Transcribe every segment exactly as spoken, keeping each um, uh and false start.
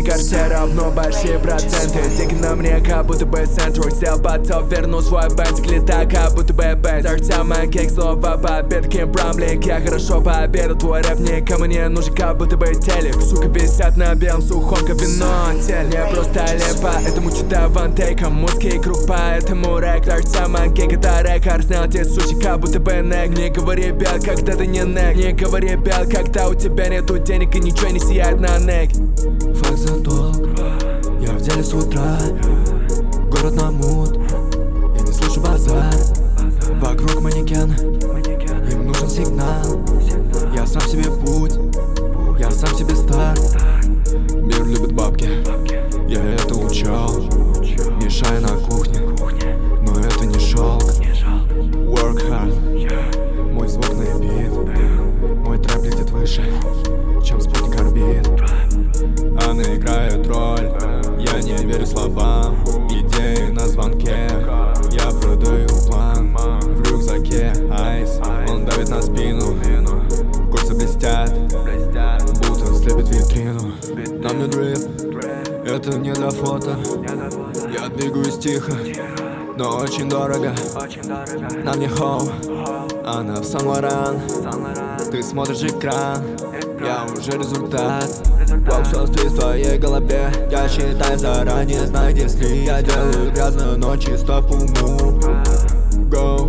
карте равно большие проценты. Деньги на мне, как будто бы центр. Сел потом, верну свой бензик, лета, как будто бы бенз. Сердца мои, как слова побед, кем промлик. Я хорошо пообедал, твой рэп никому не нужен, как будто бы телек. Сука, висят на белом сухом, как вино. Тель не просто лепа, этому чудо вантейком. Узкий круг, поэтому рэк. Сердца мои, как это рэк. Арсенал, те сучи, как будто бы нек. Не говори бел, когда ты не нек. Не говори бел, когда у тебя нету денег и ничего не сияет на нек. Факт за долг, я в деле с утра. Город на мут, я не слышу базар. Вокруг манекен, им нужен сигнал. Я сам себе путь, я сам себе старт. Мир любит бабки, я это учел. Мешай на кухне, но это не шелк. Work hard, мой звук на бит. Мой трэп летит выше, чем спутник орбит. Она играет роль, я не верю словам. Идеи на звонке, я продаю план. В рюкзаке айс, он давит на спину. Курсы блестят, будто слепит витрину. На мне дрип, это не для фото. Я двигаюсь тихо, но очень дорого. На мне хоу, она в Сан-Лоран. Ты смотришь экран, я уже результат. Волксовстве в твоей голове, я считаю заранее, знаю, если я делаю грязно, но чисто по уму. Go,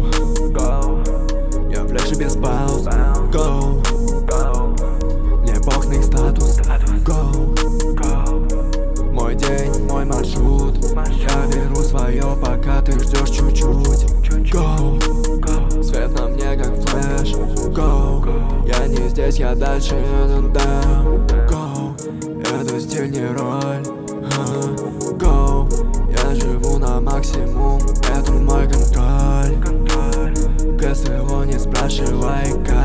go, я флеши без пауз. Go, go, мне пох на их статус. Go, go, мой день, мой маршрут. Я беру свое, пока ты ждешь чуть-чуть. Go, go, свет на мне как флеш. Go, я не здесь, я дальше. Go, это стиль, не роль. Go, я живу на максимум, это мой контроль. КСО не спрашивай, как